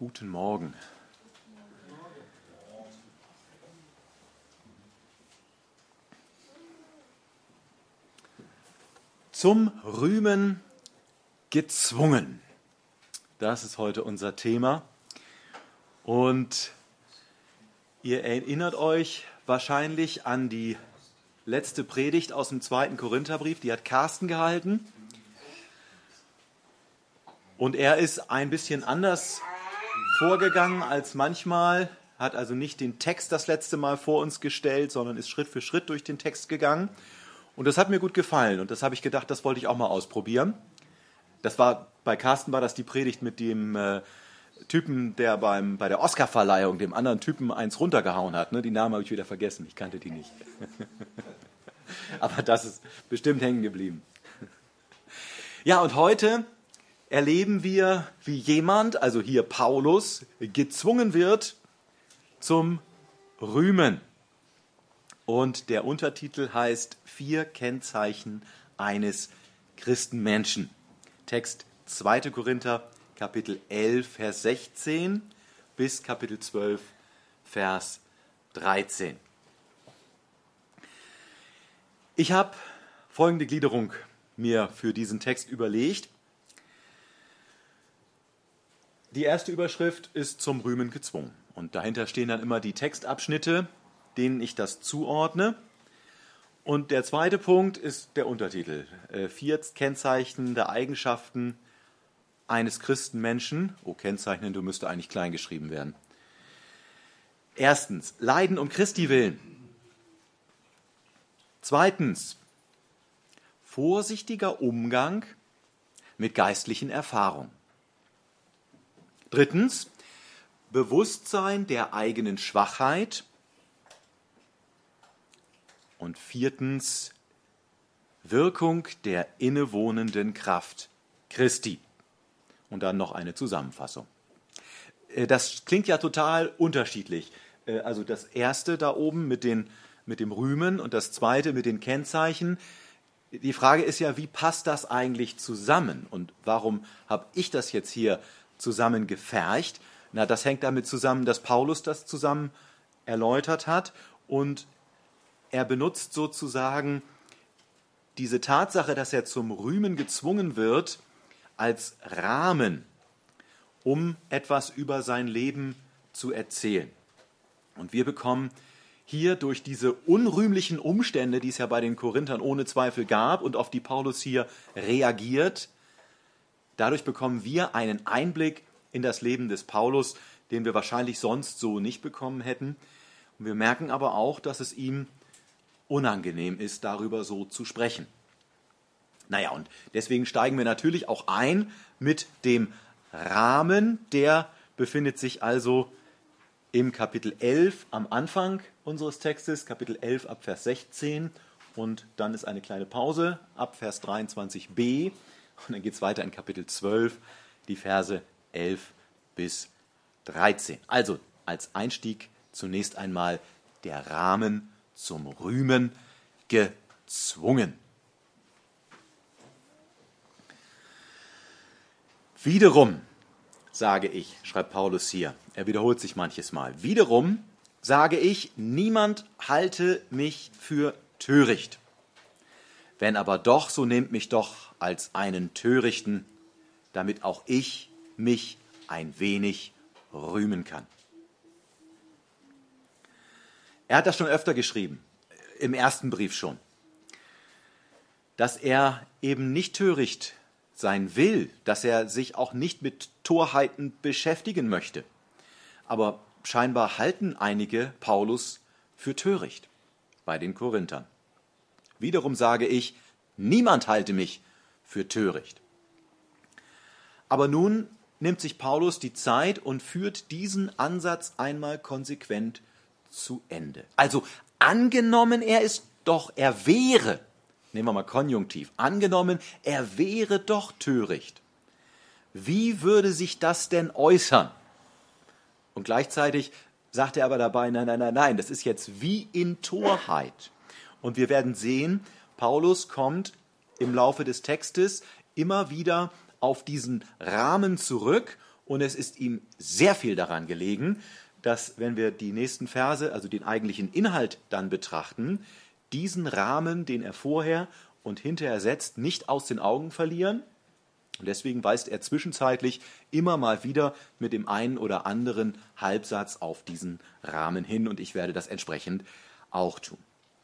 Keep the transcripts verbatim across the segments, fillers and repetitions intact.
Guten Morgen. Zum Rühmen gezwungen. Das ist heute unser Thema. Und ihr erinnert euch wahrscheinlich an die letzte Predigt aus dem zweiten Korintherbrief, die hat Carsten gehalten. Und er ist ein bisschen anders vorgegangen als manchmal, hat also nicht den Text das letzte Mal vor uns gestellt, sondern ist Schritt für Schritt durch den Text gegangen. Und das hat mir gut gefallen und das habe ich gedacht, das wollte ich auch mal ausprobieren. Das war, bei Carsten war das die Predigt mit dem äh, Typen, der beim, bei der Oscarverleihung dem anderen Typen eins runtergehauen hat. Ne? Die Namen habe ich wieder vergessen, ich kannte die nicht. Aber das ist bestimmt hängen geblieben. Ja, und heute erleben wir, wie jemand, also hier Paulus, gezwungen wird zum Rühmen. Und der Untertitel heißt Vier Kennzeichen eines Christenmenschen. Text zweiter Korinther, Kapitel elf, Vers sechzehn bis Kapitel zwölf, Vers dreizehn. Ich habe folgende Gliederung mir für diesen Text überlegt. Die erste Überschrift ist zum Rühmen gezwungen. Und dahinter stehen dann immer die Textabschnitte, denen ich das zuordne. Und der zweite Punkt ist der Untertitel. Äh, vier Kennzeichen der Eigenschaften eines Christenmenschen. Oh, Kennzeichnen, du müsste eigentlich klein geschrieben werden. Erstens, Leiden um Christi willen. Zweitens, vorsichtiger Umgang mit geistlichen Erfahrungen. Drittens, Bewusstsein der eigenen Schwachheit. Und viertens, Wirkung der innewohnenden Kraft Christi. Und dann noch eine Zusammenfassung. Das klingt ja total unterschiedlich. Also das erste da oben mit, den, mit dem Rühmen und das zweite mit den Kennzeichen. Die Frage ist ja, wie passt das eigentlich zusammen? Und warum habe ich das jetzt hier zusammengefercht? Na, das hängt damit zusammen, dass Paulus das zusammen erläutert hat und er benutzt sozusagen diese Tatsache, dass er zum Rühmen gezwungen wird, als Rahmen, um etwas über sein Leben zu erzählen. Und wir bekommen hier durch diese unrühmlichen Umstände, die es ja bei den Korinthern ohne Zweifel gab und auf die Paulus hier reagiert, dadurch bekommen wir einen Einblick in das Leben des Paulus, den wir wahrscheinlich sonst so nicht bekommen hätten. Und wir merken aber auch, dass es ihm unangenehm ist, darüber so zu sprechen. Naja, und deswegen steigen wir natürlich auch ein mit dem Rahmen. Der befindet sich also im Kapitel elf am Anfang unseres Textes, Kapitel elf ab Vers sechzehn. Und dann ist eine kleine Pause ab Vers dreiundzwanzig b. Und dann geht es weiter in Kapitel zwölf, die Verse elf bis dreizehn. Also als Einstieg zunächst einmal der Rahmen zum Rühmen gezwungen. Wiederum, sage ich, schreibt Paulus hier, er wiederholt sich manches Mal, wiederum sage ich, niemand halte mich für töricht. Wenn aber doch, so nehmt mich doch als einen Törichten, damit auch ich mich ein wenig rühmen kann. Er hat das schon öfter geschrieben, im ersten Brief schon, dass er eben nicht töricht sein will, dass er sich auch nicht mit Torheiten beschäftigen möchte. Aber scheinbar halten einige Paulus für töricht bei den Korinthern. Wiederum sage ich, niemand halte mich für töricht. Aber nun nimmt sich Paulus die Zeit und führt diesen Ansatz einmal konsequent zu Ende. Also angenommen, er ist doch, er wäre, nehmen wir mal Konjunktiv, angenommen, er wäre doch töricht. Wie würde sich das denn äußern? Und gleichzeitig sagt er aber dabei, nein, nein, nein, nein, das ist jetzt wie in Torheit. Und wir werden sehen, Paulus kommt im Laufe des Textes immer wieder auf diesen Rahmen zurück und es ist ihm sehr viel daran gelegen, dass, wenn wir die nächsten Verse, also den eigentlichen Inhalt dann betrachten, diesen Rahmen, den er vorher und hinterher setzt, nicht aus den Augen verlieren. Und deswegen weist er zwischenzeitlich immer mal wieder mit dem einen oder anderen Halbsatz auf diesen Rahmen hin, und ich werde das entsprechend auch tun.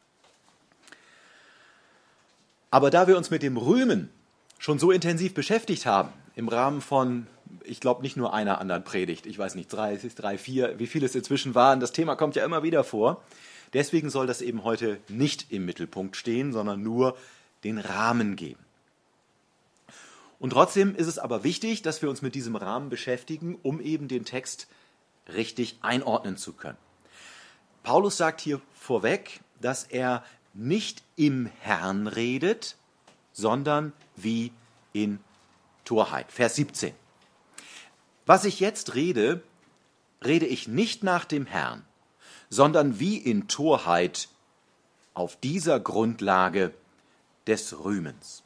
Aber da wir uns mit dem Rühmen schon so intensiv beschäftigt haben, im Rahmen von, ich glaube, nicht nur einer anderen Predigt, ich weiß nicht, drei, drei, vier, wie viele es inzwischen waren, das Thema kommt ja immer wieder vor. Deswegen soll das eben heute nicht im Mittelpunkt stehen, sondern nur den Rahmen geben. Und trotzdem ist es aber wichtig, dass wir uns mit diesem Rahmen beschäftigen, um eben den Text richtig einordnen zu können. Paulus sagt hier vorweg, dass er nicht im Herrn redet, sondern wie in Torheit. Vers siebzehn. Was ich jetzt rede, rede ich nicht nach dem Herrn, sondern wie in Torheit auf dieser Grundlage des Rühmens.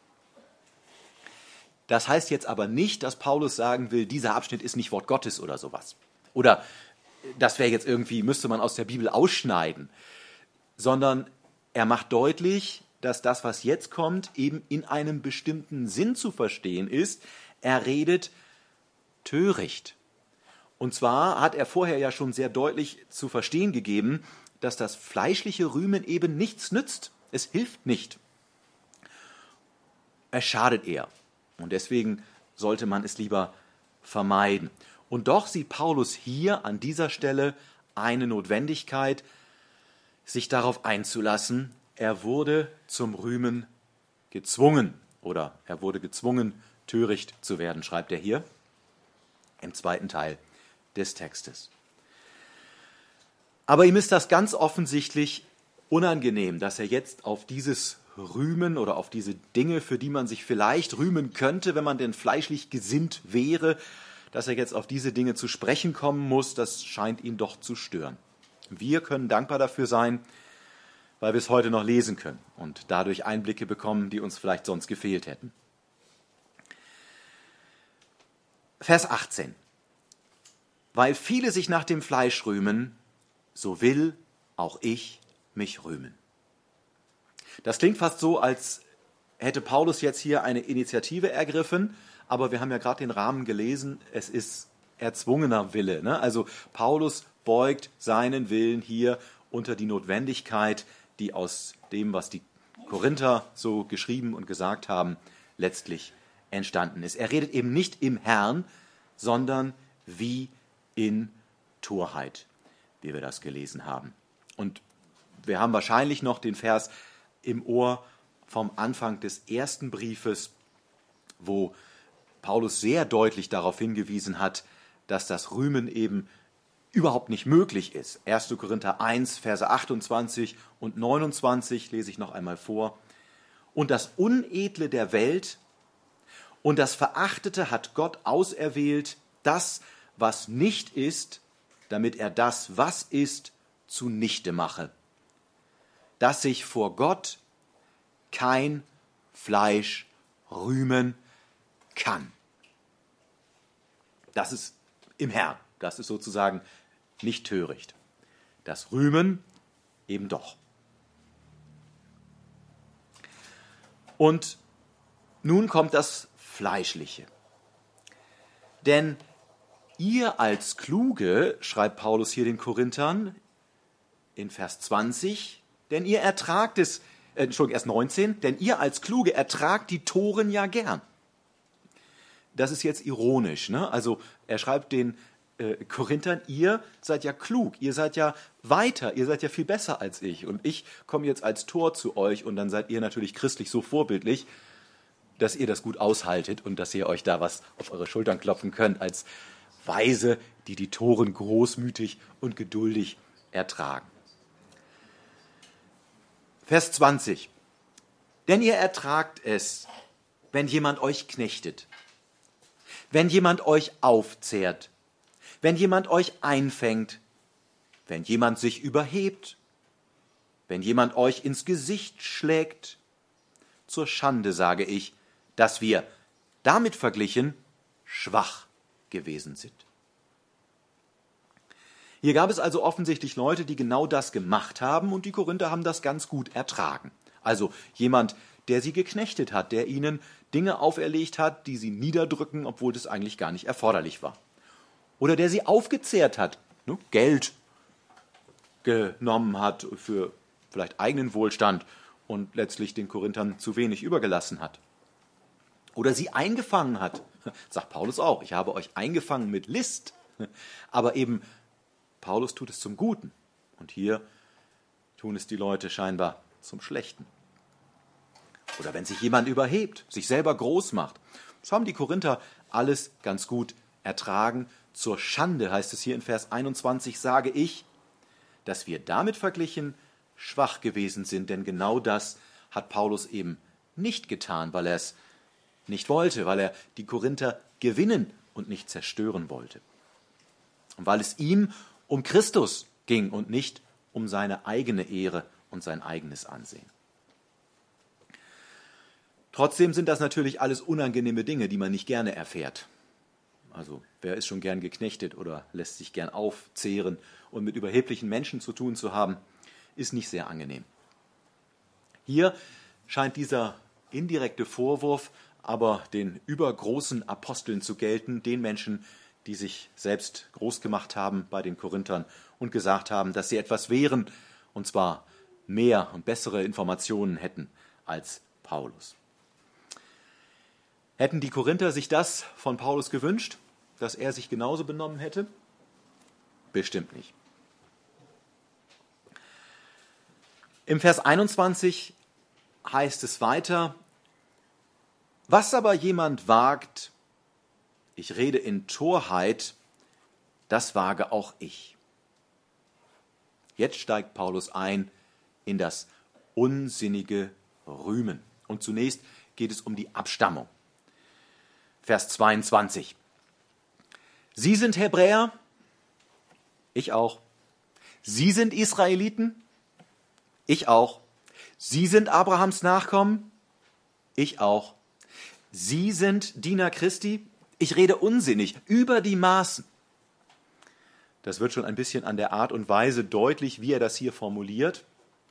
Das heißt jetzt aber nicht, dass Paulus sagen will, dieser Abschnitt ist nicht Wort Gottes oder sowas. Oder das wäre jetzt irgendwie, müsste man aus der Bibel ausschneiden. Sondern er macht deutlich, dass das, was jetzt kommt, eben in einem bestimmten Sinn zu verstehen ist. Er redet töricht. Und zwar hat er vorher ja schon sehr deutlich zu verstehen gegeben, dass das fleischliche Rühmen eben nichts nützt. Es hilft nicht. Es schadet eher. Und deswegen sollte man es lieber vermeiden. Und doch sieht Paulus hier an dieser Stelle eine Notwendigkeit, sich darauf einzulassen. Er wurde zum Rühmen gezwungen, oder er wurde gezwungen, töricht zu werden, schreibt er hier im zweiten Teil des Textes. Aber ihm ist das ganz offensichtlich unangenehm, dass er jetzt auf dieses Rühmen oder auf diese Dinge, für die man sich vielleicht rühmen könnte, wenn man denn fleischlich gesinnt wäre, dass er jetzt auf diese Dinge zu sprechen kommen muss, das scheint ihn doch zu stören. Wir können dankbar dafür sein, weil wir es heute noch lesen können und dadurch Einblicke bekommen, die uns vielleicht sonst gefehlt hätten. Vers achtzehn. Weil viele sich nach dem Fleisch rühmen, so will auch ich mich rühmen. Das klingt fast so, als hätte Paulus jetzt hier eine Initiative ergriffen, aber wir haben ja gerade den Rahmen gelesen, es ist erzwungener Wille. Ne? Also Paulus beugt seinen Willen hier unter die Notwendigkeit, die aus dem, was die Korinther so geschrieben und gesagt haben, letztlich entstanden ist. Er redet eben nicht im Herrn, sondern wie in Torheit, wie wir das gelesen haben. Und wir haben wahrscheinlich noch den Vers im Ohr vom Anfang des ersten Briefes, wo Paulus sehr deutlich darauf hingewiesen hat, dass das Rühmen eben überhaupt nicht möglich ist. erster Korinther eins, Verse achtundzwanzig und neunundzwanzig lese ich noch einmal vor. Und das Unedle der Welt und das Verachtete hat Gott auserwählt, das, was nicht ist, damit er das, was ist, zunichte mache. Dass sich vor Gott kein Fleisch rühmen kann. Das ist im Herrn. Das ist sozusagen nicht töricht. Das Rühmen eben doch. Und nun kommt das Fleischliche. Denn ihr als Kluge, schreibt Paulus hier den Korinthern in Vers zwanzig, denn ihr ertragt es, äh, Entschuldigung, erst neunzehn, denn ihr als Kluge ertragt die Toren ja gern. Das ist jetzt ironisch, ne? Also er schreibt den äh, Korinthern, ihr seid ja klug, ihr seid ja weiter, ihr seid ja viel besser als ich. Und ich komme jetzt als Tor zu euch und dann seid ihr natürlich christlich so vorbildlich, dass ihr das gut aushaltet und dass ihr euch da was auf eure Schultern klopfen könnt als Weise, die die Toren großmütig und geduldig ertragen. Vers zwanzig. Denn ihr ertragt es, wenn jemand euch knechtet, wenn jemand euch aufzehrt, wenn jemand euch einfängt, wenn jemand sich überhebt, wenn jemand euch ins Gesicht schlägt. Zur Schande sage ich, dass wir, damit verglichen, schwach gewesen sind. Hier gab es also offensichtlich Leute, die genau das gemacht haben und die Korinther haben das ganz gut ertragen. Also jemand, der sie geknechtet hat, der ihnen Dinge auferlegt hat, die sie niederdrücken, obwohl das eigentlich gar nicht erforderlich war. Oder der sie aufgezehrt hat, ne, Geld genommen hat für vielleicht eigenen Wohlstand und letztlich den Korinthern zu wenig übergelassen hat. Oder sie eingefangen hat, sagt Paulus auch, ich habe euch eingefangen mit List, aber eben Paulus tut es zum Guten und hier tun es die Leute scheinbar zum Schlechten. Oder wenn sich jemand überhebt, sich selber groß macht. Das haben die Korinther alles ganz gut ertragen. Zur Schande heißt es hier in Vers einundzwanzig, sage ich, dass wir damit verglichen schwach gewesen sind, denn genau das hat Paulus eben nicht getan, weil er es nicht wollte, weil er die Korinther gewinnen und nicht zerstören wollte. Und weil es ihm um Christus ging und nicht um seine eigene Ehre und sein eigenes Ansehen. Trotzdem sind das natürlich alles unangenehme Dinge, die man nicht gerne erfährt. Also wer ist schon gern geknechtet oder lässt sich gern aufzehren und mit überheblichen Menschen zu tun zu haben, ist nicht sehr angenehm. Hier scheint dieser indirekte Vorwurf aber den übergroßen Aposteln zu gelten, den Menschen, die sich selbst groß gemacht haben bei den Korinthern und gesagt haben, dass sie etwas wären, und zwar mehr und bessere Informationen hätten als Paulus. Hätten die Korinther sich das von Paulus gewünscht, dass er sich genauso benommen hätte? Bestimmt nicht. Im Vers einundzwanzig heißt es weiter, was aber jemand wagt, ich rede in Torheit, das wage auch ich. Jetzt steigt Paulus ein in das unsinnige Rühmen. Und zunächst geht es um die Abstammung. Vers zweiundzwanzig. Sie sind Hebräer, ich auch. Sie sind Israeliten, ich auch. Sie sind Abrahams Nachkommen, ich auch. Sie sind Diener Christi, ich rede unsinnig, über die Maßen. Das wird schon ein bisschen an der Art und Weise deutlich, wie er das hier formuliert.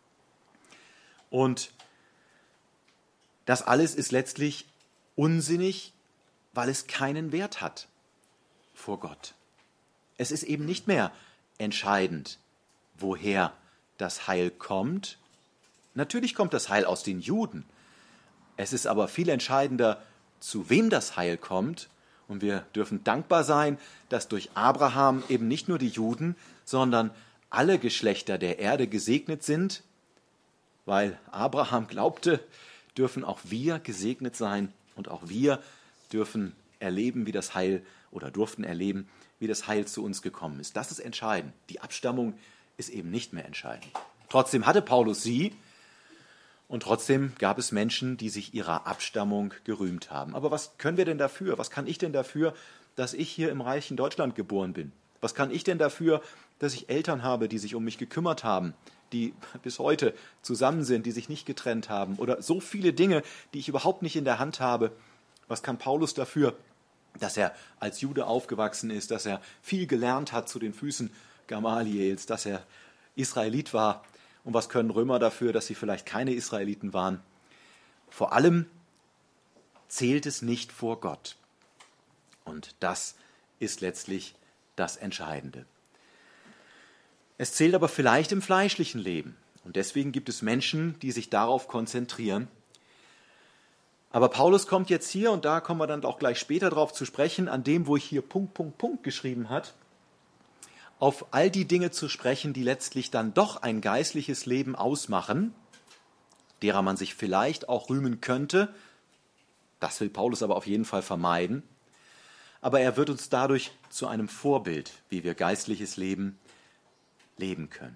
Und das alles ist letztlich unsinnig, weil es keinen Wert hat vor Gott. Es ist eben nicht mehr entscheidend, woher das Heil kommt. Natürlich kommt das Heil aus den Juden. Es ist aber viel entscheidender, zu wem das Heil kommt. Und wir dürfen dankbar sein, dass durch Abraham eben nicht nur die Juden, sondern alle Geschlechter der Erde gesegnet sind. Weil Abraham glaubte, dürfen auch wir gesegnet sein und auch wir dürfen erleben, wie das Heil oder durften erleben, wie das Heil zu uns gekommen ist. Das ist entscheidend. Die Abstammung ist eben nicht mehr entscheidend. Trotzdem hatte Paulus sie und trotzdem gab es Menschen, die sich ihrer Abstammung gerühmt haben. Aber was können wir denn dafür? Was kann ich denn dafür, dass ich hier im reichen Deutschland geboren bin? Was kann ich denn dafür, dass ich Eltern habe, die sich um mich gekümmert haben, die bis heute zusammen sind, die sich nicht getrennt haben oder so viele Dinge, die ich überhaupt nicht in der Hand habe? Was kann Paulus dafür, dass er als Jude aufgewachsen ist, dass er viel gelernt hat zu den Füßen Gamaliels, dass er Israelit war? Und was können Römer dafür, dass sie vielleicht keine Israeliten waren? Vor allem zählt es nicht vor Gott. Und das ist letztlich das Entscheidende. Es zählt aber vielleicht im fleischlichen Leben. Und deswegen gibt es Menschen, die sich darauf konzentrieren. Aber Paulus kommt jetzt hier, und da kommen wir dann auch gleich später drauf zu sprechen, an dem, wo ich hier Punkt, Punkt, Punkt geschrieben hat, auf all die Dinge zu sprechen, die letztlich dann doch ein geistliches Leben ausmachen, derer man sich vielleicht auch rühmen könnte. Das will Paulus aber auf jeden Fall vermeiden. Aber er wird uns dadurch zu einem Vorbild, wie wir geistliches Leben leben können.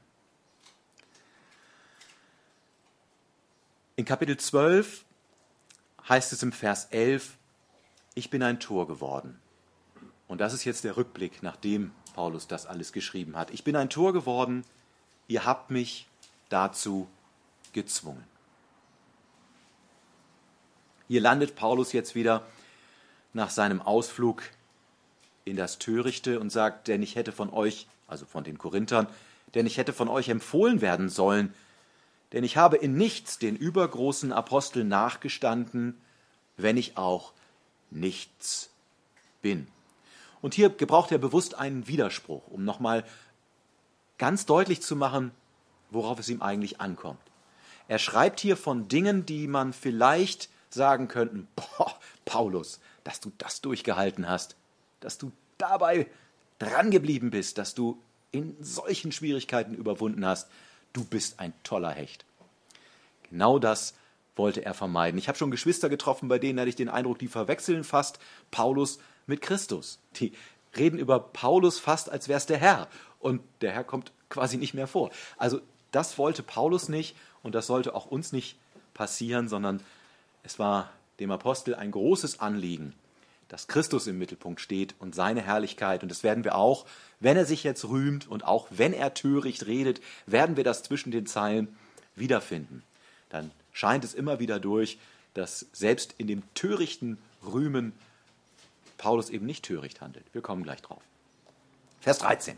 In Kapitel zwölf heißt es im Vers elf, ich bin ein Tor geworden. Und das ist jetzt der Rückblick, nachdem Paulus das alles geschrieben hat. Ich bin ein Tor geworden, ihr habt mich dazu gezwungen. Hier landet Paulus jetzt wieder nach seinem Ausflug in das Törichte und sagt, denn ich hätte von euch, also von den Korinthern, denn ich hätte von euch empfohlen werden sollen, denn ich habe in nichts den übergroßen Aposteln nachgestanden, wenn ich auch nichts bin. Und hier gebraucht er bewusst einen Widerspruch, um nochmal ganz deutlich zu machen, worauf es ihm eigentlich ankommt. Er schreibt hier von Dingen, die man vielleicht sagen könnte, boah, Paulus, dass du das durchgehalten hast, dass du dabei dran geblieben bist, dass du in solchen Schwierigkeiten überwunden hast, du bist ein toller Hecht. Genau das wollte er vermeiden. Ich habe schon Geschwister getroffen, bei denen hatte ich den Eindruck, die verwechseln fast Paulus mit Christus. Die reden über Paulus fast, als wäre es der Herr. Und der Herr kommt quasi nicht mehr vor. Also das wollte Paulus nicht und das sollte auch uns nicht passieren, sondern es war dem Apostel ein großes Anliegen, dass Christus im Mittelpunkt steht und seine Herrlichkeit. Und das werden wir auch, wenn er sich jetzt rühmt und auch wenn er töricht redet, werden wir das zwischen den Zeilen wiederfinden. Dann scheint es immer wieder durch, dass selbst in dem törichten Rühmen Paulus eben nicht töricht handelt. Wir kommen gleich drauf. Vers dreizehn.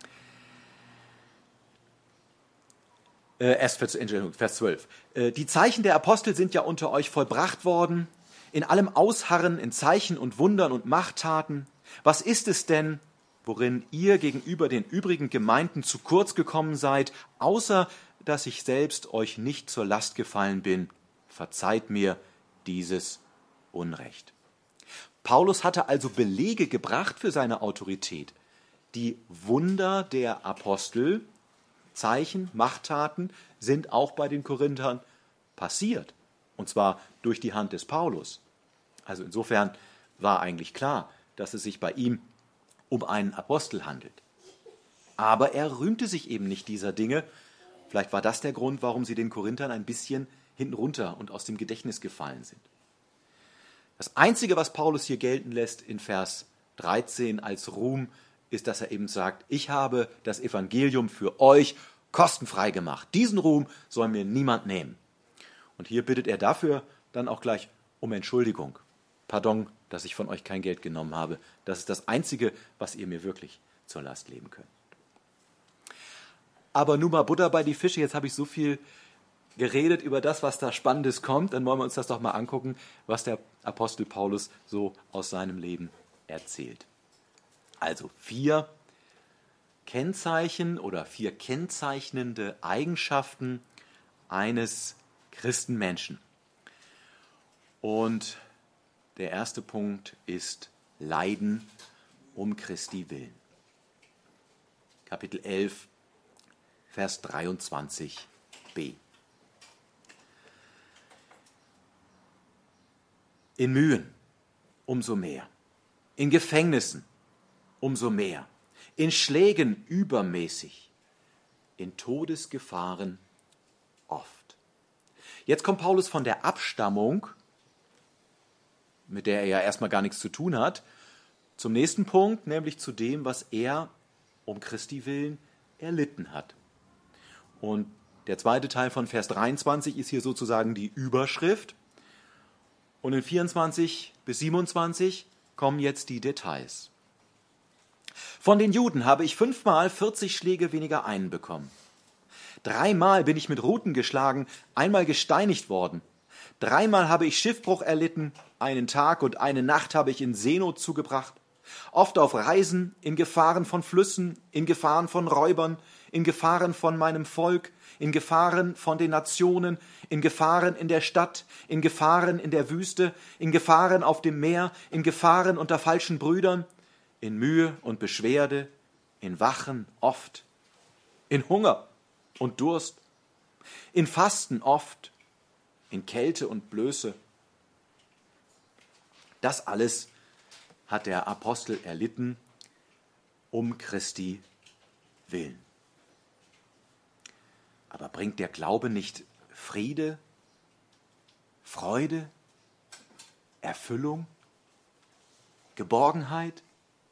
Äh, erst Vers zwölf. Äh, die Zeichen der Apostel sind ja unter euch vollbracht worden, in allem Ausharren, in Zeichen und Wundern und Machttaten. Was ist es denn, worin ihr gegenüber den übrigen Gemeinden zu kurz gekommen seid, außer dass ich selbst euch nicht zur Last gefallen bin? Verzeiht mir dieses Unrecht. Paulus hatte also Belege gebracht für seine Autorität. Die Wunder der Apostel, Zeichen, Machttaten sind auch bei den Korinthern passiert. Und zwar durch die Hand des Paulus. Also insofern war eigentlich klar, dass es sich bei ihm um einen Apostel handelt. Aber er rühmte sich eben nicht dieser Dinge. Vielleicht war das der Grund, warum sie den Korinthern ein bisschen hinten runter und aus dem Gedächtnis gefallen sind. Das Einzige, was Paulus hier gelten lässt in Vers dreizehn als Ruhm, ist, dass er eben sagt, ich habe das Evangelium für euch kostenfrei gemacht. Diesen Ruhm soll mir niemand nehmen. Und hier bittet er dafür dann auch gleich um Entschuldigung. Pardon, dass ich von euch kein Geld genommen habe. Das ist das Einzige, was ihr mir wirklich zur Last legen könnt. Aber nun mal Butter bei die Fische. Jetzt habe ich so viel geredet über das, was da Spannendes kommt. Dann wollen wir uns das doch mal angucken, was der Apostel Paulus so aus seinem Leben erzählt. Also vier Kennzeichen oder vier kennzeichnende Eigenschaften eines Christenmenschen. Und der erste Punkt ist Leiden um Christi willen. Kapitel elf, Vers dreiundzwanzig b. In Mühen umso mehr, in Gefängnissen umso mehr, in Schlägen übermäßig, in Todesgefahren oft. Jetzt kommt Paulus von der Abstammung, mit der er ja erstmal gar nichts zu tun hat, zum nächsten Punkt, nämlich zu dem, was er um Christi willen erlitten hat. Und der zweite Teil von Vers dreiundzwanzig ist hier sozusagen die Überschrift. Und in vierundzwanzig bis siebenundzwanzig kommen jetzt die Details. Von den Juden habe ich fünfmal vierzig Schläge weniger einen bekommen. Dreimal bin ich mit Ruten geschlagen, einmal gesteinigt worden. Dreimal habe ich Schiffbruch erlitten, einen Tag und eine Nacht habe ich in Seenot zugebracht. Oft auf Reisen, in Gefahren von Flüssen, in Gefahren von Räubern, in Gefahren von meinem Volk, in Gefahren von den Nationen, in Gefahren in der Stadt, in Gefahren in der Wüste, in Gefahren auf dem Meer, in Gefahren unter falschen Brüdern, in Mühe und Beschwerde, in Wachen oft, in Hunger und Durst, in Fasten oft, in Kälte und Blöße. Das alles hat der Apostel erlitten um Christi willen. Aber bringt der Glaube nicht Friede, Freude, Erfüllung, Geborgenheit?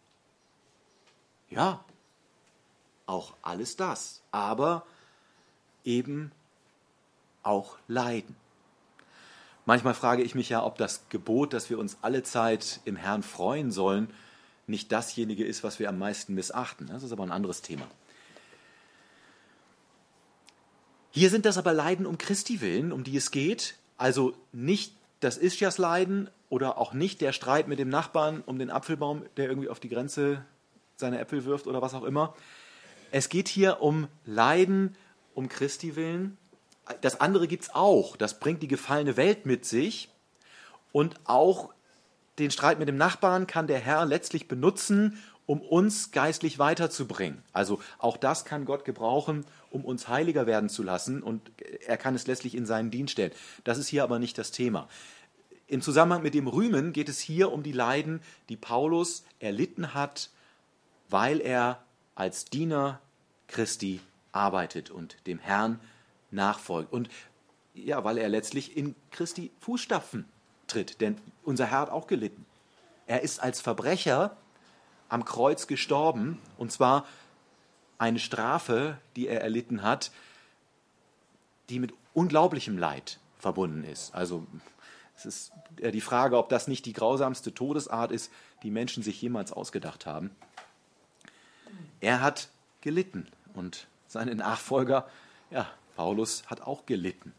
Ja, auch alles das, aber eben auch Leiden. Manchmal frage ich mich ja, ob das Gebot, dass wir uns alle Zeit im Herrn freuen sollen, nicht dasjenige ist, was wir am meisten missachten. Das ist aber ein anderes Thema. Hier sind das aber Leiden um Christi willen, um die es geht. Also nicht das Ischias-Leiden oder auch nicht der Streit mit dem Nachbarn um den Apfelbaum, der irgendwie auf die Grenze seine Äpfel wirft oder was auch immer. Es geht hier um Leiden um Christi willen. Das andere gibt es auch. Das bringt die gefallene Welt mit sich. Und auch den Streit mit dem Nachbarn kann der Herr letztlich benutzen, um uns geistlich weiterzubringen. Also auch das kann Gott gebrauchen, um uns heiliger werden zu lassen. Und er kann es letztlich in seinen Dienst stellen. Das ist hier aber nicht das Thema. Im Zusammenhang mit dem Rühmen geht es hier um die Leiden, die Paulus erlitten hat, weil er als Diener Christi arbeitet und dem Herrn nachfolgt. Und ja, weil er letztlich in Christi Fußstapfen tritt. Denn unser Herr hat auch gelitten. Er ist als Verbrecher am Kreuz gestorben. Und zwar eine Strafe, die er erlitten hat, die mit unglaublichem Leid verbunden ist. Also es ist die Frage, ob das nicht die grausamste Todesart ist, die Menschen sich jemals ausgedacht haben. Er hat gelitten und seine Nachfolger, ja, Paulus hat auch gelitten.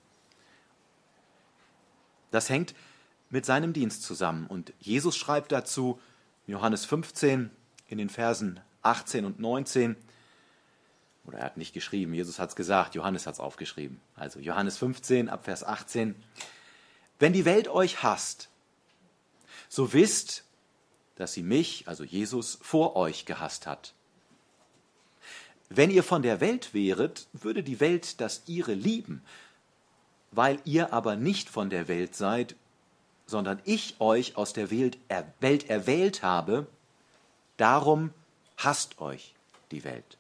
Das hängt mit seinem Dienst zusammen. Und Jesus schreibt dazu, Johannes fünfzehn, in den Versen achtzehn und neunzehn, oder er hat nicht geschrieben, Jesus hat es gesagt, Johannes hat es aufgeschrieben. Also Johannes fünfzehn, ab Vers achtzehn. Wenn die Welt euch hasst, so wisst, dass sie mich, also Jesus, vor euch gehasst hat. Wenn ihr von der Welt wäret, würde die Welt das ihre lieben. Weil ihr aber nicht von der Welt seid, sondern ich euch aus der Welt erwählt habe, darum hasst euch die Welt.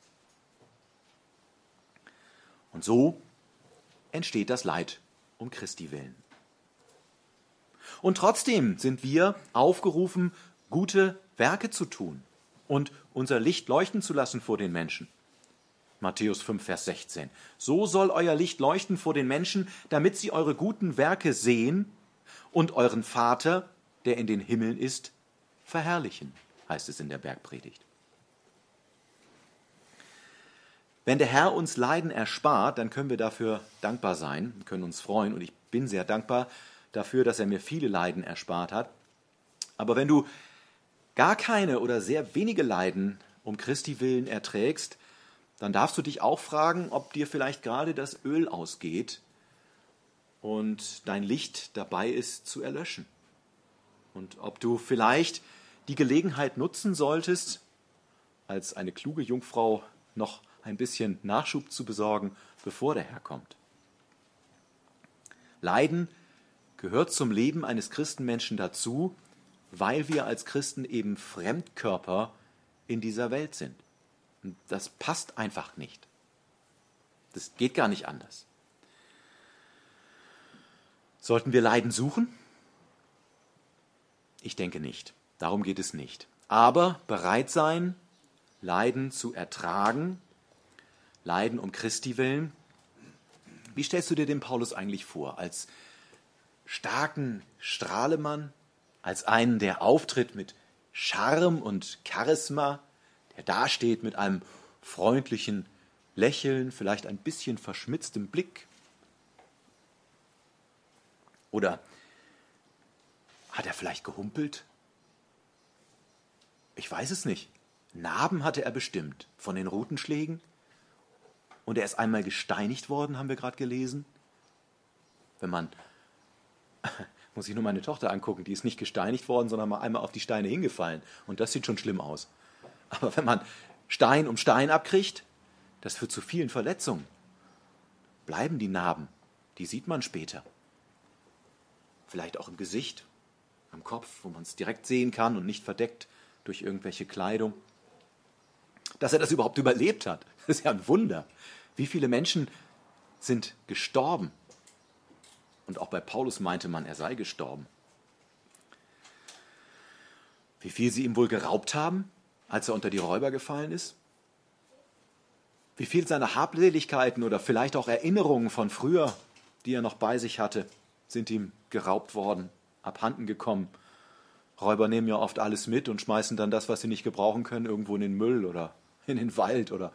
Und so entsteht das Leid um Christi willen. Und trotzdem sind wir aufgerufen, gute Werke zu tun und unser Licht leuchten zu lassen vor den Menschen. Matthäus fünf, Vers sechzehn. So soll euer Licht leuchten vor den Menschen, damit sie eure guten Werke sehen und euren Vater, der in den Himmeln ist, verherrlichen, heißt es in der Bergpredigt. Wenn der Herr uns Leiden erspart, dann können wir dafür dankbar sein, können uns freuen. Und ich bin sehr dankbar dafür, dass er mir viele Leiden erspart hat. Aber wenn du gar keine oder sehr wenige Leiden um Christi willen erträgst, dann darfst du dich auch fragen, ob dir vielleicht gerade das Öl ausgeht und dein Licht dabei ist zu erlöschen. Und ob du vielleicht die Gelegenheit nutzen solltest, als eine kluge Jungfrau noch ein bisschen Nachschub zu besorgen, bevor der Herr kommt. Leiden gehört zum Leben eines Christenmenschen dazu, weil wir als Christen eben Fremdkörper in dieser Welt sind. Und das passt einfach nicht. Das geht gar nicht anders. Sollten wir Leiden suchen? Ich denke nicht. Darum geht es nicht. Aber bereit sein, Leiden zu ertragen, Leiden um Christi willen. Wie stellst du dir den Paulus eigentlich vor? Als starken Strahlemann? Als einen, der auftritt mit Charme und Charisma, der dasteht mit einem freundlichen Lächeln, vielleicht ein bisschen verschmitztem Blick? Oder hat er vielleicht gehumpelt? Ich weiß es nicht. Narben hatte er bestimmt von den Rutenschlägen. Und er ist einmal gesteinigt worden, haben wir gerade gelesen. Wenn man, muss ich nur meine Tochter angucken, die ist nicht gesteinigt worden, sondern mal einmal auf die Steine hingefallen. Und das sieht schon schlimm aus. Aber wenn man Stein um Stein abkriegt, das führt zu vielen Verletzungen. Bleiben die Narben, die sieht man später. Vielleicht auch im Gesicht, am Kopf, wo man es direkt sehen kann und nicht verdeckt durch irgendwelche Kleidung. Dass er das überhaupt überlebt hat, das ist ja ein Wunder. Wie viele Menschen sind gestorben? Und auch bei Paulus meinte man, er sei gestorben. Wie viel sie ihm wohl geraubt haben, als er unter die Räuber gefallen ist? Wie viel seiner Habseligkeiten oder vielleicht auch Erinnerungen von früher, die er noch bei sich hatte, sind ihm geraubt worden, abhanden gekommen. Räuber nehmen ja oft alles mit und schmeißen dann das, was sie nicht gebrauchen können, irgendwo in den Müll oder in den Wald oder.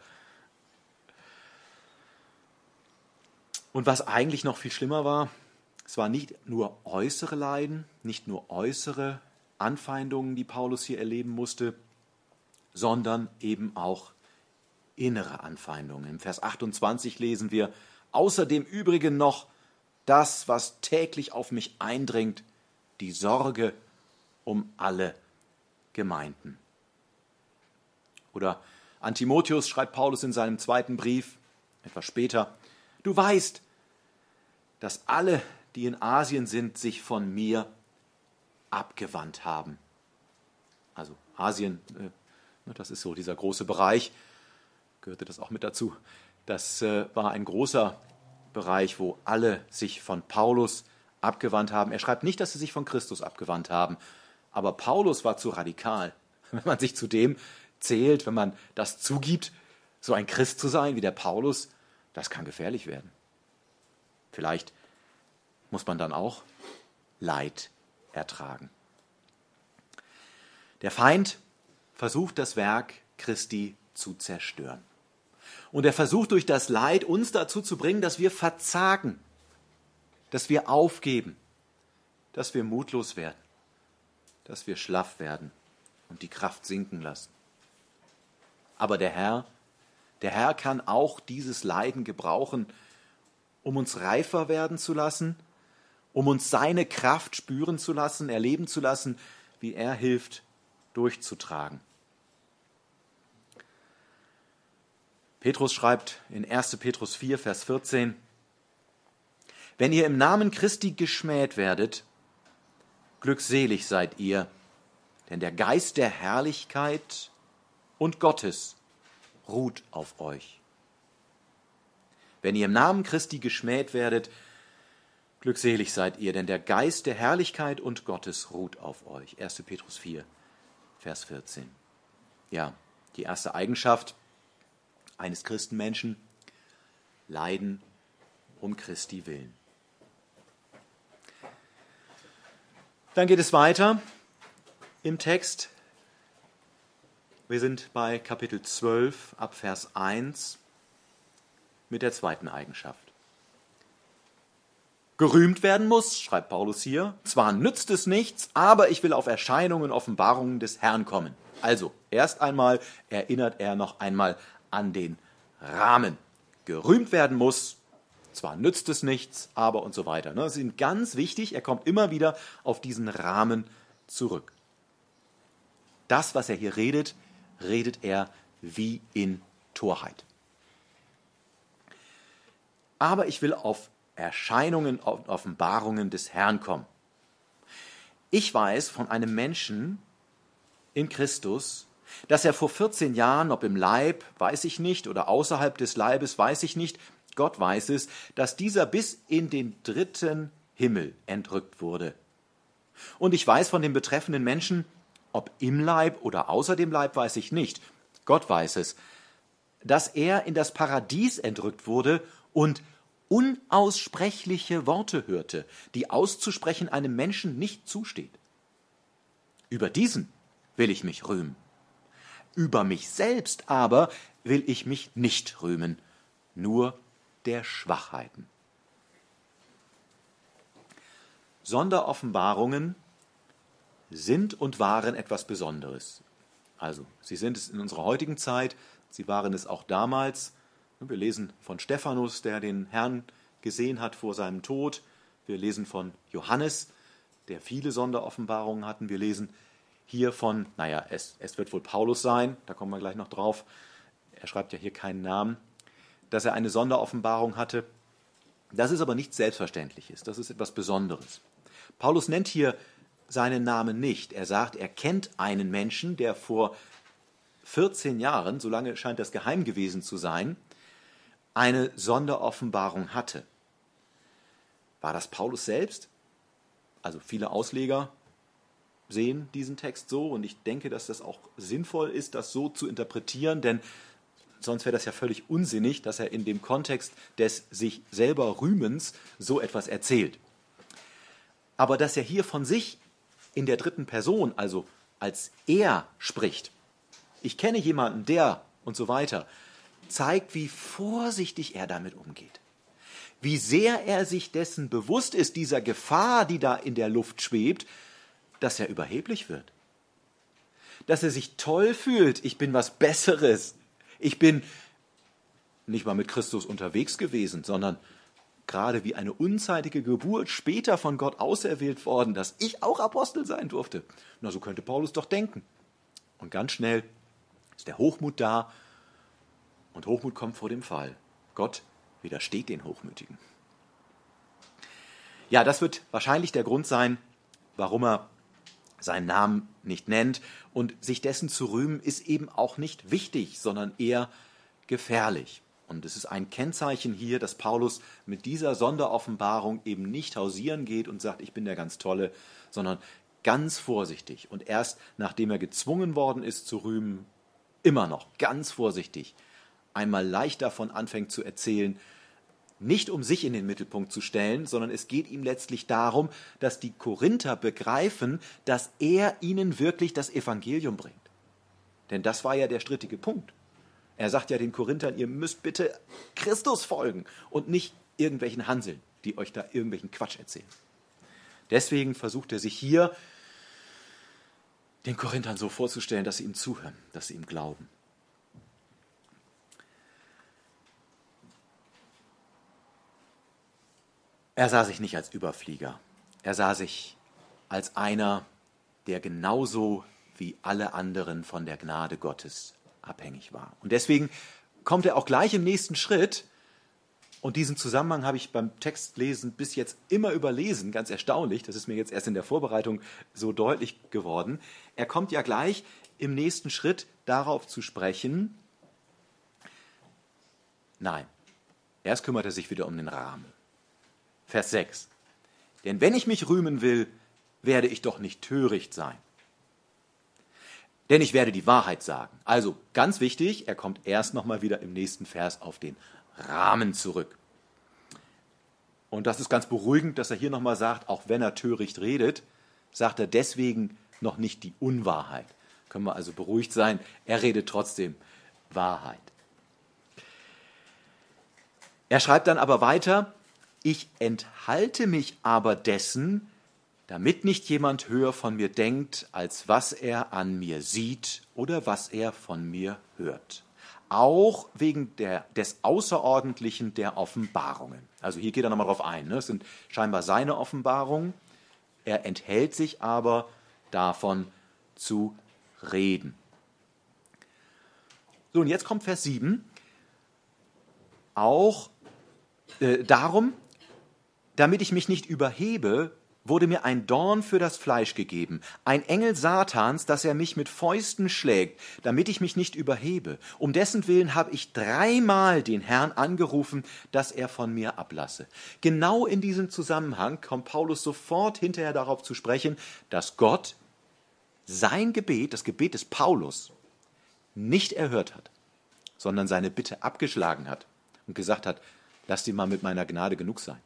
Und was eigentlich noch viel schlimmer war, es war nicht nur äußere Leiden, nicht nur äußere Anfeindungen, die Paulus hier erleben musste, sondern eben auch innere Anfeindungen. Im Vers achtundzwanzig lesen wir, außerdem übrigen noch das, was täglich auf mich eindringt, die Sorge um alle Gemeinden. Oder an Timotheus schreibt Paulus in seinem zweiten Brief, etwas später, du weißt, dass alle, die in Asien sind, sich von mir abgewandt haben. Also Asien, das ist so dieser große Bereich, gehörte das auch mit dazu. Das war ein großer Bereich, wo alle sich von Paulus abgewandt haben. Er schreibt nicht, dass sie sich von Christus abgewandt haben, aber Paulus war zu radikal. Wenn man sich zu dem zählt, wenn man das zugibt, so ein Christ zu sein wie der Paulus, das kann gefährlich werden. Vielleicht muss man dann auch Leid ertragen. Der Feind versucht, das Werk Christi zu zerstören. Und er versucht durch das Leid uns dazu zu bringen, dass wir verzagen, dass wir aufgeben, dass wir mutlos werden, dass wir schlaff werden und die Kraft sinken lassen. Aber der Herr, der Herr kann auch dieses Leiden gebrauchen, um uns reifer werden zu lassen, um uns seine Kraft spüren zu lassen, erleben zu lassen, wie er hilft, durchzutragen. Petrus schreibt in erster Petrus vier, Vers vierzehn, wenn ihr im Namen Christi geschmäht werdet, glückselig seid ihr, denn der Geist der Herrlichkeit und Gottes ruht auf euch. Wenn ihr im Namen Christi geschmäht werdet, glückselig seid ihr, denn der Geist der Herrlichkeit und Gottes ruht auf euch. erster Petrus vier, Vers vierzehn. Ja, die erste Eigenschaft eines Christenmenschen, Leiden um Christi willen. Dann geht es weiter im Text. Wir sind bei Kapitel zwölf ab Vers eins mit der zweiten Eigenschaft. Gerühmt werden muss, schreibt Paulus hier, zwar nützt es nichts, aber ich will auf Erscheinungen, Offenbarungen des Herrn kommen. Also, erst einmal erinnert er noch einmal an den Rahmen. Gerühmt werden muss, zwar nützt es nichts, aber und so weiter. Das ist ganz wichtig, er kommt immer wieder auf diesen Rahmen zurück. Das, was er hier redet, redet er wie in Torheit. Aber ich will auf Erscheinungen, auf Offenbarungen des Herrn kommen. Ich weiß von einem Menschen in Christus, dass er vor vierzehn Jahren, ob im Leib, weiß ich nicht, oder außerhalb des Leibes, weiß ich nicht, Gott weiß es, dass dieser bis in den dritten Himmel entrückt wurde. Und ich weiß von dem betreffenden Menschen, ob im Leib oder außer dem Leib, weiß ich nicht, Gott weiß es, dass er in das Paradies entrückt wurde und unaussprechliche Worte hörte, die auszusprechen einem Menschen nicht zusteht. Über diesen will ich mich rühmen. Über mich selbst aber will ich mich nicht rühmen, nur der Schwachheiten. Sonderoffenbarungen sind und waren etwas Besonderes. Also, sie sind es in unserer heutigen Zeit, sie waren es auch damals. Wir lesen von Stephanus, der den Herrn gesehen hat vor seinem Tod. Wir lesen von Johannes, der viele Sonderoffenbarungen hatten. Wir lesen hier von, naja, es, es wird wohl Paulus sein, da kommen wir gleich noch drauf. Er schreibt ja hier keinen Namen, dass er eine Sonderoffenbarung hatte. Das ist aber nichts Selbstverständliches, das ist etwas Besonderes. Paulus nennt hier seinen Namen nicht. Er sagt, er kennt einen Menschen, der vor vierzehn Jahren, so lange scheint das geheim gewesen zu sein, eine Sonderoffenbarung hatte. War das Paulus selbst? Also viele Ausleger sehen diesen Text so und ich denke, dass das auch sinnvoll ist, das so zu interpretieren, denn sonst wäre das ja völlig unsinnig, dass er in dem Kontext des sich selber Rühmens so etwas erzählt. Aber dass er hier von sich in der dritten Person, also als er spricht, ich kenne jemanden, der und so weiter, zeigt, wie vorsichtig er damit umgeht. Wie sehr er sich dessen bewusst ist, dieser Gefahr, die da in der Luft schwebt, dass er überheblich wird. Dass er sich toll fühlt, ich bin was Besseres. Ich bin nicht mal mit Christus unterwegs gewesen, sondern gerade wie eine unzeitige Geburt später von Gott auserwählt worden, dass ich auch Apostel sein durfte. Na, so könnte Paulus doch denken. Und ganz schnell ist der Hochmut da und Hochmut kommt vor dem Fall. Gott widersteht den Hochmütigen. Ja, das wird wahrscheinlich der Grund sein, warum er seinen Namen nicht nennt. Und sich dessen zu rühmen, ist eben auch nicht wichtig, sondern eher gefährlich. Und es ist ein Kennzeichen hier, dass Paulus mit dieser Sonderoffenbarung eben nicht hausieren geht und sagt, ich bin der ganz Tolle, sondern ganz vorsichtig. Und erst nachdem er gezwungen worden ist zu rühmen, immer noch ganz vorsichtig, einmal leicht davon anfängt zu erzählen, nicht um sich in den Mittelpunkt zu stellen, sondern es geht ihm letztlich darum, dass die Korinther begreifen, dass er ihnen wirklich das Evangelium bringt. Denn das war ja der strittige Punkt. Er sagt ja den Korinthern, ihr müsst bitte Christus folgen und nicht irgendwelchen Hanseln, die euch da irgendwelchen Quatsch erzählen. Deswegen versucht er sich hier, den Korinthern so vorzustellen, dass sie ihm zuhören, dass sie ihm glauben. Er sah sich nicht als Überflieger. Er sah sich als einer, der genauso wie alle anderen von der Gnade Gottes abhängig war. Und deswegen kommt er auch gleich im nächsten Schritt, und diesen Zusammenhang habe ich beim Textlesen bis jetzt immer überlesen, ganz erstaunlich, das ist mir jetzt erst in der Vorbereitung so deutlich geworden. Er kommt ja gleich im nächsten Schritt darauf zu sprechen, nein, erst kümmert er sich wieder um den Rahmen. Vers sechs. Denn wenn ich mich rühmen will, werde ich doch nicht töricht sein. Denn ich werde die Wahrheit sagen. Also ganz wichtig, er kommt erst nochmal wieder im nächsten Vers auf den Rahmen zurück. Und das ist ganz beruhigend, dass er hier nochmal sagt, auch wenn er töricht redet, sagt er deswegen noch nicht die Unwahrheit. Können wir also beruhigt sein, er redet trotzdem Wahrheit. Er schreibt dann aber weiter, ich enthalte mich aber dessen, damit nicht jemand höher von mir denkt, als was er an mir sieht oder was er von mir hört. Auch wegen der, des Außerordentlichen der Offenbarungen. Also hier geht er nochmal drauf ein. Ne? Es sind scheinbar seine Offenbarungen. Er enthält sich aber davon zu reden. So, und jetzt kommt Vers sieben. Auch äh, darum, damit ich mich nicht überhebe, wurde mir ein Dorn für das Fleisch gegeben, ein Engel Satans, dass er mich mit Fäusten schlägt, damit ich mich nicht überhebe. Um dessen Willen habe ich dreimal den Herrn angerufen, dass er von mir ablasse. Genau in diesem Zusammenhang kommt Paulus sofort hinterher darauf zu sprechen, dass Gott sein Gebet, das Gebet des Paulus, nicht erhört hat, sondern seine Bitte abgeschlagen hat und gesagt hat, lass dir mal mit meiner Gnade genug sein.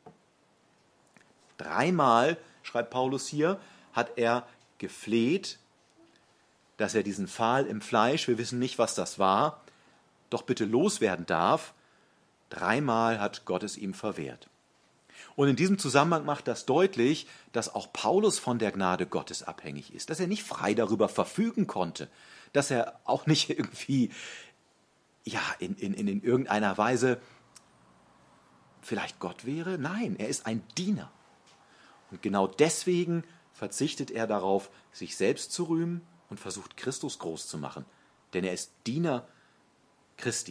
Dreimal, schreibt Paulus hier, hat er gefleht, dass er diesen Pfahl im Fleisch, wir wissen nicht, was das war, doch bitte loswerden darf. Dreimal hat Gott es ihm verwehrt. Und in diesem Zusammenhang macht das deutlich, dass auch Paulus von der Gnade Gottes abhängig ist, dass er nicht frei darüber verfügen konnte, dass er auch nicht irgendwie ja, in, in, in irgendeiner Weise vielleicht Gott wäre. Nein, er ist ein Diener. Und genau deswegen verzichtet er darauf, sich selbst zu rühmen und versucht, Christus groß zu machen. Denn er ist Diener Christi.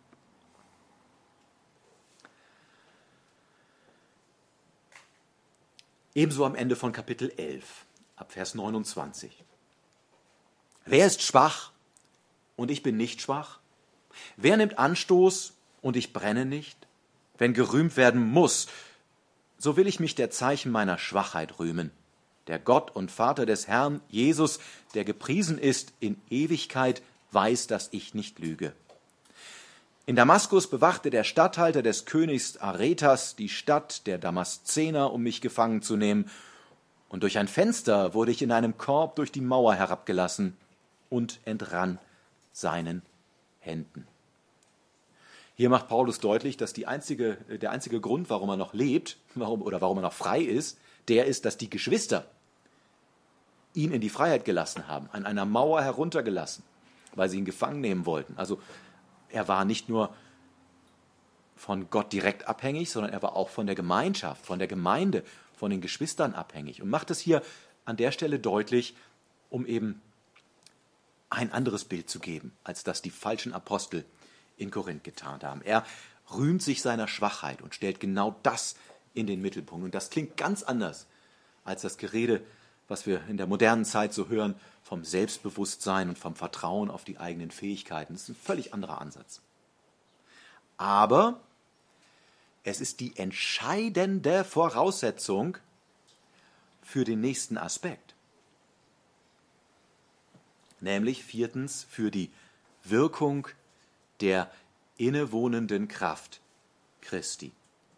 Ebenso am Ende von Kapitel elf, ab Vers neunundzwanzig. Wer ist schwach und ich bin nicht schwach? Wer nimmt Anstoß und ich brenne nicht? Wenn gerühmt werden muss, so will ich mich der Zeichen meiner Schwachheit rühmen. Der Gott und Vater des Herrn, Jesus, der gepriesen ist in Ewigkeit, weiß, dass ich nicht lüge. In Damaskus bewachte der Statthalter des Königs Aretas die Stadt der Damaszener, um mich gefangen zu nehmen. Und durch ein Fenster wurde ich in einem Korb durch die Mauer herabgelassen und entrann seinen Händen. Hier macht Paulus deutlich, dass die einzige, der einzige Grund, warum er noch lebt, warum, oder warum er noch frei ist, der ist, dass die Geschwister ihn in die Freiheit gelassen haben, an einer Mauer heruntergelassen, weil sie ihn gefangen nehmen wollten. Also er war nicht nur von Gott direkt abhängig, sondern er war auch von der Gemeinschaft, von der Gemeinde, von den Geschwistern abhängig und macht es hier an der Stelle deutlich, um eben ein anderes Bild zu geben, als das die falschen Apostel in Korinth getan haben. Er rühmt sich seiner Schwachheit und stellt genau das in den Mittelpunkt. Und das klingt ganz anders als das Gerede, was wir in der modernen Zeit so hören, vom Selbstbewusstsein und vom Vertrauen auf die eigenen Fähigkeiten. Das ist ein völlig anderer Ansatz. Aber es ist die entscheidende Voraussetzung für den nächsten Aspekt. Nämlich viertens für die Wirkung der innewohnenden Kraft Christi.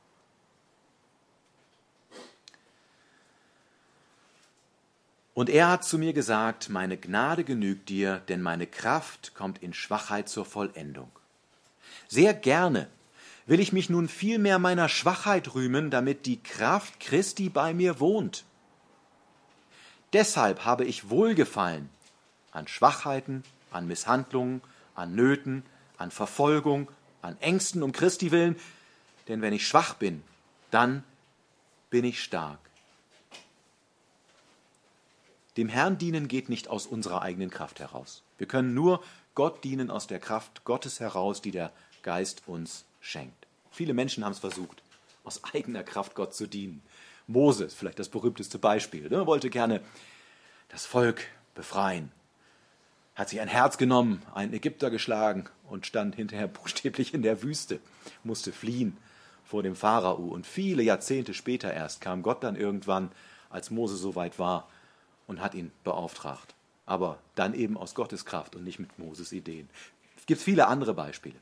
Und er hat zu mir gesagt, meine Gnade genügt dir, denn meine Kraft kommt in Schwachheit zur Vollendung. Sehr gerne will ich mich nun vielmehr meiner Schwachheit rühmen, damit die Kraft Christi bei mir wohnt. Deshalb habe ich Wohlgefallen an Schwachheiten, an Misshandlungen, an Nöten, an Verfolgung, an Ängsten um Christi willen, denn wenn ich schwach bin, dann bin ich stark. Dem Herrn dienen geht nicht aus unserer eigenen Kraft heraus. Wir können nur Gott dienen aus der Kraft Gottes heraus, die der Geist uns schenkt. Viele Menschen haben es versucht, aus eigener Kraft Gott zu dienen. Moses, vielleicht das berühmteste Beispiel, ne, wollte gerne das Volk befreien. Hat sich ein Herz genommen, einen Ägypter geschlagen und stand hinterher buchstäblich in der Wüste, musste fliehen vor dem Pharao. Und viele Jahrzehnte später erst kam Gott dann irgendwann, als Mose soweit war, und hat ihn beauftragt. Aber dann eben aus Gottes Kraft und nicht mit Moses Ideen. Es gibt viele andere Beispiele.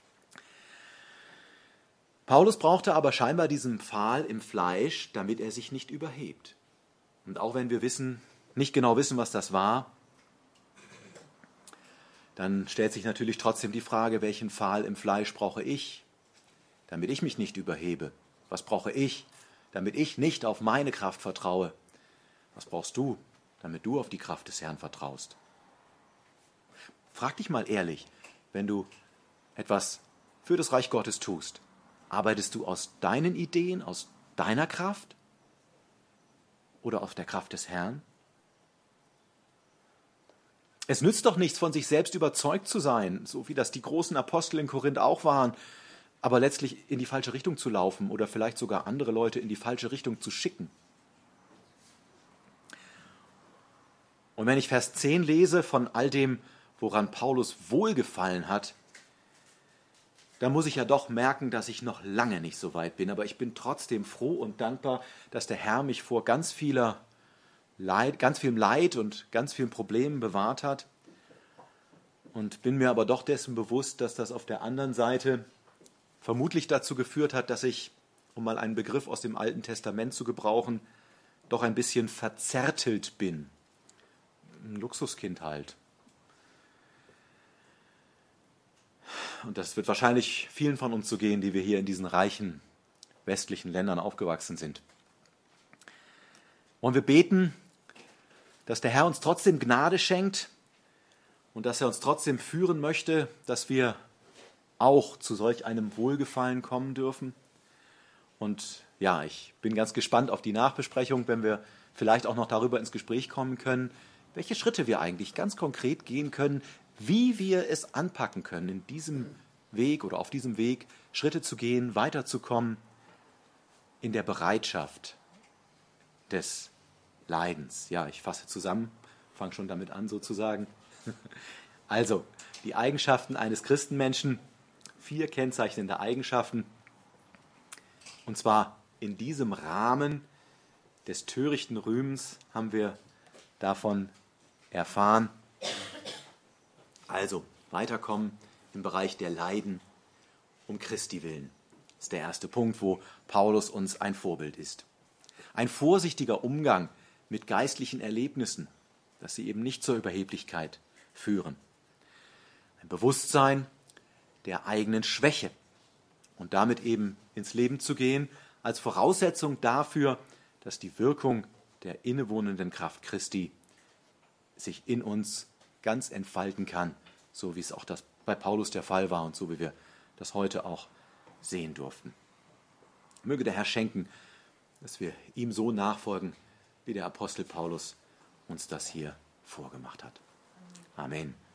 Paulus brauchte aber scheinbar diesen Pfahl im Fleisch, damit er sich nicht überhebt. Und auch wenn wir wissen, nicht genau wissen, was das war, dann stellt sich natürlich trotzdem die Frage, welchen Pfahl im Fleisch brauche ich, damit ich mich nicht überhebe? Was brauche ich, damit ich nicht auf meine Kraft vertraue? Was brauchst du, damit du auf die Kraft des Herrn vertraust? Frag dich mal ehrlich, wenn du etwas für das Reich Gottes tust, arbeitest du aus deinen Ideen, aus deiner Kraft oder aus der Kraft des Herrn? Es nützt doch nichts, von sich selbst überzeugt zu sein, so wie das die großen Apostel in Korinth auch waren, aber letztlich in die falsche Richtung zu laufen oder vielleicht sogar andere Leute in die falsche Richtung zu schicken. Und wenn ich Vers zehn lese von all dem, woran Paulus wohlgefallen hat, dann muss ich ja doch merken, dass ich noch lange nicht so weit bin. Aber ich bin trotzdem froh und dankbar, dass der Herr mich vor ganz vieler Leid, ganz vielem Leid und ganz vielen Problemen bewahrt hat. Und bin mir aber doch dessen bewusst, dass das auf der anderen Seite vermutlich dazu geführt hat, dass ich, um mal einen Begriff aus dem Alten Testament zu gebrauchen, doch ein bisschen verzärtelt bin. Ein Luxuskind halt. Und das wird wahrscheinlich vielen von uns so gehen, die wir hier in diesen reichen westlichen Ländern aufgewachsen sind. Und wir beten, dass der Herr uns trotzdem Gnade schenkt und dass er uns trotzdem führen möchte, dass wir auch zu solch einem Wohlgefallen kommen dürfen. Und ja, ich bin ganz gespannt auf die Nachbesprechung, wenn wir vielleicht auch noch darüber ins Gespräch kommen können, welche Schritte wir eigentlich ganz konkret gehen können, wie wir es anpacken können, in diesem Weg oder auf diesem Weg Schritte zu gehen, weiterzukommen in der Bereitschaft des Leidens. Ja, ich fasse zusammen, fange schon damit an sozusagen. Also, die Eigenschaften eines Christenmenschen, vier kennzeichnende Eigenschaften, und zwar in diesem Rahmen des törichten Rühmens haben wir davon erfahren. Also, weiterkommen im Bereich der Leiden um Christi willen. Das ist der erste Punkt, wo Paulus uns ein Vorbild ist. Ein vorsichtiger Umgang mit geistlichen Erlebnissen, dass sie eben nicht zur Überheblichkeit führen. Ein Bewusstsein der eigenen Schwäche und damit eben ins Leben zu gehen, als Voraussetzung dafür, dass die Wirkung der innewohnenden Kraft Christi sich in uns ganz entfalten kann, so wie es auch das bei Paulus der Fall war und so wie wir das heute auch sehen durften. Möge der Herr schenken, dass wir ihm so nachfolgen, wie der Apostel Paulus uns das hier vorgemacht hat. Amen.